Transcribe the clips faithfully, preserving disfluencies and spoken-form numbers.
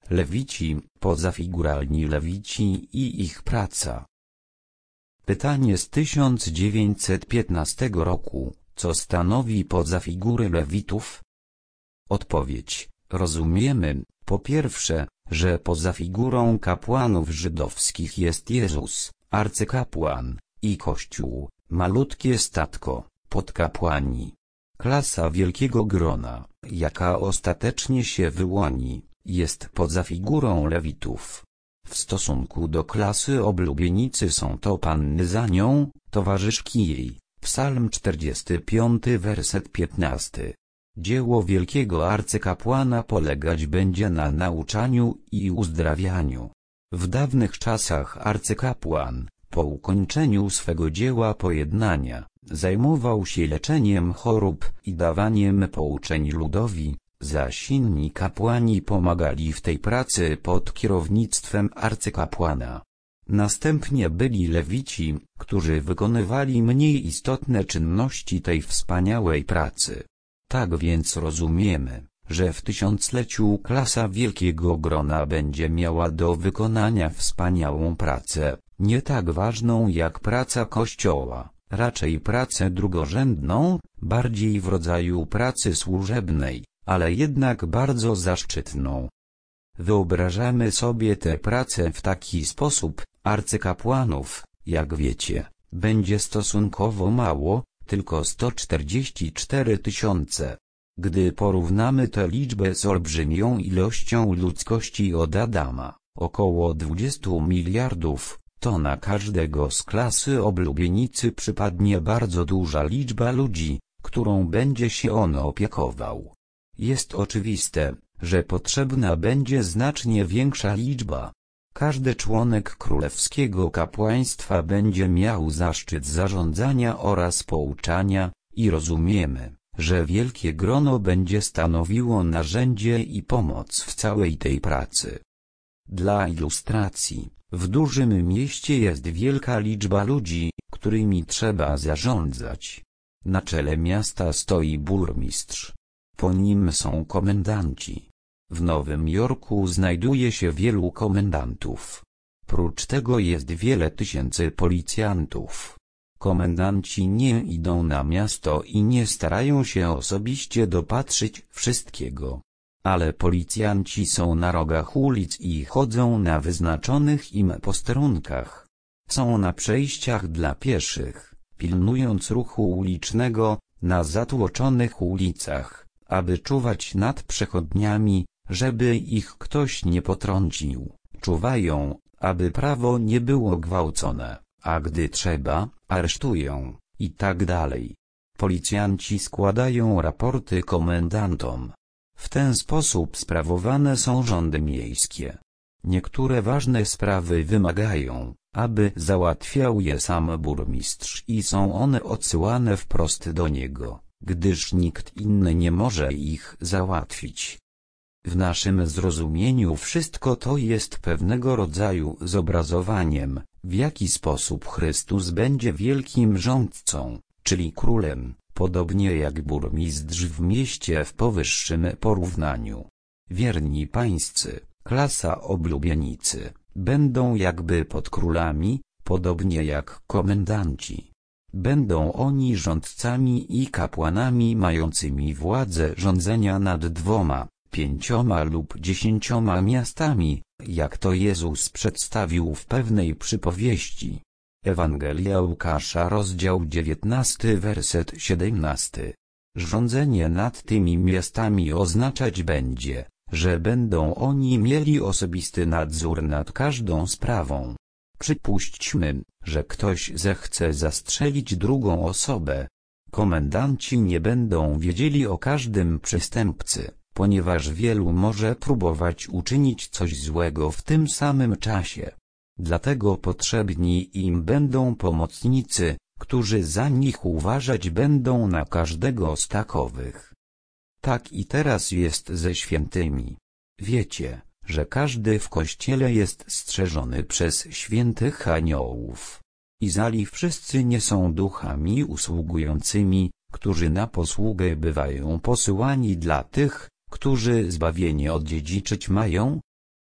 Lewici, pozafiguralni lewici i ich praca. Pytanie z tysiąc dziewięćset piętnastego roku, co stanowi pozafigury lewitów? Odpowiedź: rozumiemy, po pierwsze, że poza figurą kapłanów żydowskich jest Jezus, arcykapłan, i Kościół, malutkie statko, podkapłani. Klasa wielkiego grona, jaka ostatecznie się wyłoni, jest poza figurą lewitów. W stosunku do klasy oblubienicy są to panny za nią, towarzyszki jej. Psalm czterdziesty piąty werset piętnasty. Dzieło wielkiego arcykapłana polegać będzie na nauczaniu i uzdrawianiu. W dawnych czasach arcykapłan, po ukończeniu swego dzieła pojednania, zajmował się leczeniem chorób i dawaniem pouczeń ludowi, zaś inni kapłani pomagali w tej pracy pod kierownictwem arcykapłana. Następnie byli lewici, którzy wykonywali mniej istotne czynności tej wspaniałej pracy. Tak więc rozumiemy, że w tysiącleciu klasa wielkiego grona będzie miała do wykonania wspaniałą pracę, nie tak ważną jak praca Kościoła, raczej pracę drugorzędną, bardziej w rodzaju pracy służebnej, ale jednak bardzo zaszczytną. Wyobrażamy sobie tę pracę w taki sposób: arcykapłanów, jak wiecie, będzie stosunkowo mało, tylko sto czterdzieści cztery tysiące. Gdy porównamy tę liczbę z olbrzymią ilością ludzkości od Adama, około dwudziestu miliardów, to na każdego z klasy oblubienicy przypadnie bardzo duża liczba ludzi, którą będzie się on opiekował. Jest oczywiste, że potrzebna będzie znacznie większa liczba. Każdy członek królewskiego kapłaństwa będzie miał zaszczyt zarządzania oraz pouczania, i rozumiemy, że wielkie grono będzie stanowiło narzędzie i pomoc w całej tej pracy. Dla ilustracji, w dużym mieście jest wielka liczba ludzi, którymi trzeba zarządzać. Na czele miasta stoi burmistrz. Po nim są komendanci. W Nowym Jorku znajduje się wielu komendantów. Prócz tego jest wiele tysięcy policjantów. Komendanci nie idą na miasto i nie starają się osobiście dopatrzyć wszystkiego. Ale policjanci są na rogach ulic i chodzą na wyznaczonych im posterunkach. Są na przejściach dla pieszych, pilnując ruchu ulicznego, na zatłoczonych ulicach, aby czuwać nad przechodniami, żeby ich ktoś nie potrącił. Czuwają, aby prawo nie było gwałcone, a gdy trzeba, aresztują, i tak dalej. Policjanci składają raporty komendantom. W ten sposób sprawowane są rządy miejskie. Niektóre ważne sprawy wymagają, aby załatwiał je sam burmistrz i są one odsyłane wprost do niego, gdyż nikt inny nie może ich załatwić. W naszym zrozumieniu wszystko to jest pewnego rodzaju zobrazowaniem, w jaki sposób Chrystus będzie wielkim rządcą, czyli królem, podobnie jak burmistrz w mieście w powyższym porównaniu. Wierni pańscy, klasa oblubienicy, będą jakby pod królami, podobnie jak komendanci. Będą oni rządcami i kapłanami mającymi władzę rządzenia nad dwoma, pięcioma lub dziesięcioma miastami, jak to Jezus przedstawił w pewnej przypowieści. Ewangelia Łukasza, rozdział dziewiętnasty, werset siedemnasty. Rządzenie nad tymi miastami oznaczać będzie, że będą oni mieli osobisty nadzór nad każdą sprawą. Przypuśćmy, że ktoś zechce zastrzelić drugą osobę. Komendanci nie będą wiedzieli o każdym przestępcy, ponieważ wielu może próbować uczynić coś złego w tym samym czasie. Dlatego potrzebni im będą pomocnicy, którzy za nich uważać będą na każdego z takowych. Tak i teraz jest ze świętymi. Wiecie, że każdy w Kościele jest strzeżony przez świętych aniołów. I zali wszyscy nie są duchami usługującymi, którzy na posługę bywają posyłani dla tych, którzy zbawienie odziedziczyć mają?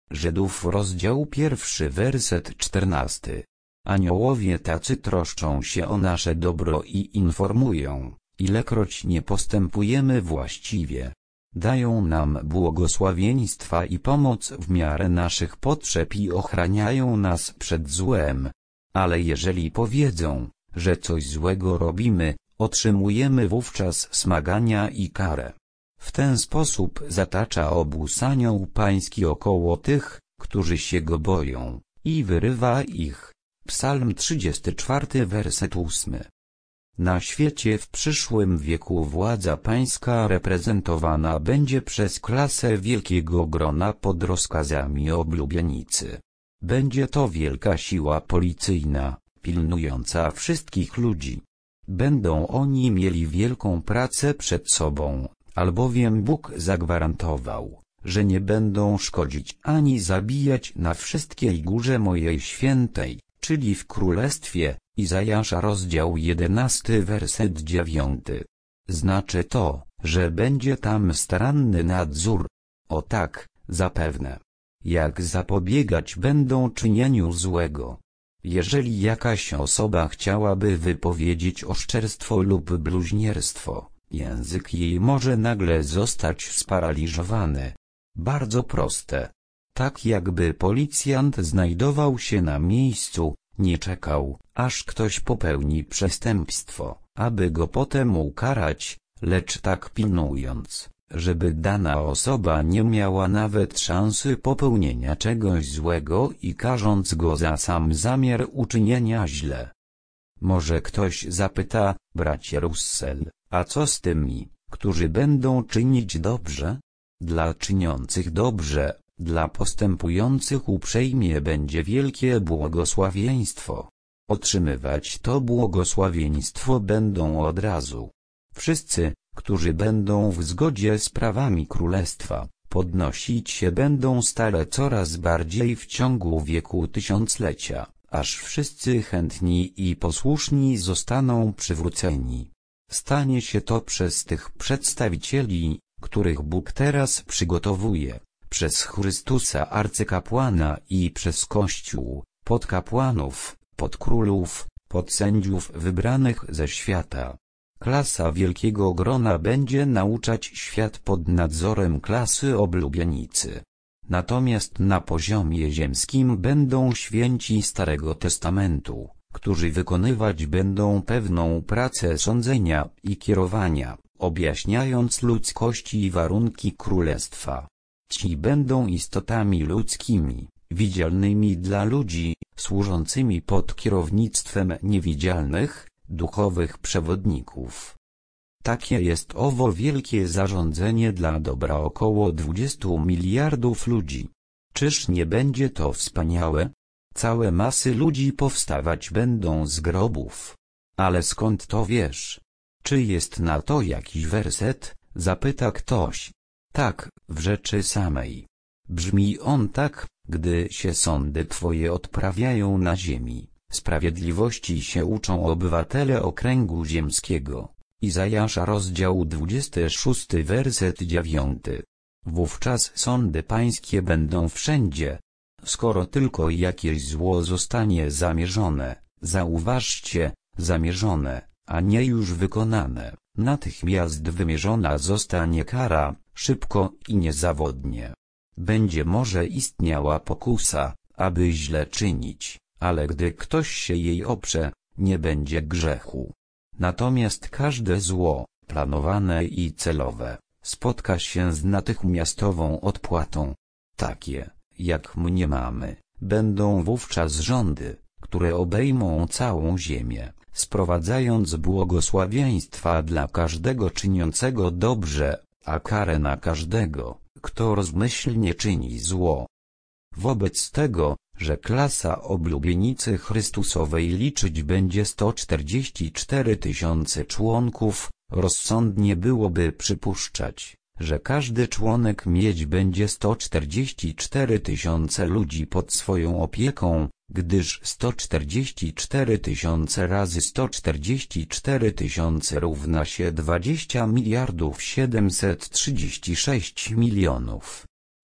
Żydów rozdział pierwszy werset czternasty. Aniołowie tacy troszczą się o nasze dobro i informują, ilekroć nie postępujemy właściwie. Dają nam błogosławieństwa i pomoc w miarę naszych potrzeb i ochraniają nas przed złem. Ale jeżeli powiedzą, że coś złego robimy, otrzymujemy wówczas smagania i karę. W ten sposób zatacza obóz anioł pański około tych, którzy się go boją, i wyrywa ich. Psalm trzydziesty czwarty werset ósmy. Na świecie w przyszłym wieku władza pańska reprezentowana będzie przez klasę wielkiego grona pod rozkazami oblubienicy. Będzie to wielka siła policyjna, pilnująca wszystkich ludzi. Będą oni mieli wielką pracę przed sobą, albowiem Bóg zagwarantował, że nie będą szkodzić ani zabijać na wszystkiej górze mojej świętej, czyli w królestwie. Izajasza rozdział jedenasty werset dziewiąty. Znaczy to, że będzie tam staranny nadzór. O tak, zapewne. Jak zapobiegać będą czynieniu złego. Jeżeli jakaś osoba chciałaby wypowiedzieć oszczerstwo lub bluźnierstwo, język jej może nagle zostać sparaliżowany. Bardzo proste. Tak jakby policjant znajdował się na miejscu, nie czekał, aż ktoś popełni przestępstwo, aby go potem ukarać, lecz tak pilnując, żeby dana osoba nie miała nawet szansy popełnienia czegoś złego i karząc go za sam zamiar uczynienia źle. Może ktoś zapyta, bracie Russell, a co z tymi, którzy będą czynić dobrze? Dla czyniących dobrze, dla postępujących uprzejmie będzie wielkie błogosławieństwo. Otrzymywać to błogosławieństwo będą od razu wszyscy, którzy będą w zgodzie z prawami królestwa, podnosić się będą stale coraz bardziej w ciągu wieku tysiąclecia, aż wszyscy chętni i posłuszni zostaną przywróceni. Stanie się to przez tych przedstawicieli, których Bóg teraz przygotowuje, przez Chrystusa arcykapłana i przez Kościół, podkapłanów, podkrólów, podsędziów wybranych ze świata. Klasa wielkiego grona będzie nauczać świat pod nadzorem klasy oblubienicy. Natomiast na poziomie ziemskim będą święci Starego Testamentu, którzy wykonywać będą pewną pracę sądzenia i kierowania, objaśniając ludzkości warunki królestwa. Ci będą istotami ludzkimi, widzialnymi dla ludzi, służącymi pod kierownictwem niewidzialnych, duchowych przewodników. Takie jest owo wielkie zarządzenie dla dobra około dwudziestu miliardów ludzi. Czyż nie będzie to wspaniałe? Całe masy ludzi powstawać będą z grobów. Ale skąd to wiesz? Czy jest na to jakiś werset? Zapyta ktoś. Tak, w rzeczy samej. Brzmi on tak, gdy się sądy Twoje odprawiają na ziemi, sprawiedliwości się uczą obywatele okręgu ziemskiego. Izajasza rozdział dwudziesty szósty werset dziewiąty. Wówczas sądy pańskie będą wszędzie. Skoro tylko jakieś zło zostanie zamierzone, zauważcie, zamierzone, a nie już wykonane, natychmiast wymierzona zostanie kara, szybko i niezawodnie. Będzie może istniała pokusa, aby źle czynić, ale gdy ktoś się jej oprze, nie będzie grzechu. Natomiast każde zło, planowane i celowe, spotka się z natychmiastową odpłatą. Takie, jak mniemamy, będą wówczas rządy, które obejmą całą ziemię, sprowadzając błogosławieństwa dla każdego czyniącego dobrze, a karę na każdego, kto rozmyślnie czyni zło. Wobec tego, że klasa oblubienicy Chrystusowej liczyć będzie sto czterdzieści cztery tysiące członków, rozsądnie byłoby przypuszczać, że każdy członek mieć będzie sto czterdzieści cztery tysiące ludzi pod swoją opieką, gdyż sto czterdzieści cztery tysiące razy sto czterdzieści cztery tysiące równa się dwadzieścia miliardów siedemset trzydzieści sześć milionów.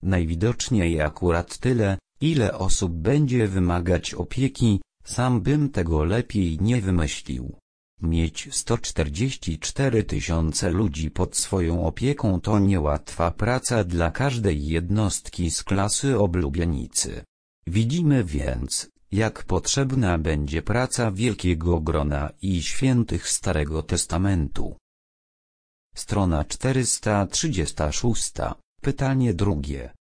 Najwidoczniej akurat tyle, ile osób będzie wymagać opieki, sam bym tego lepiej nie wymyślił. Mieć sto czterdzieści cztery tysiące ludzi pod swoją opieką to niełatwa praca dla każdej jednostki z klasy oblubienicy. Widzimy więc, jak potrzebna będzie praca wielkiego grona i świętych Starego Testamentu. Strona czterysta trzydziesta sześć. Pytanie drugie.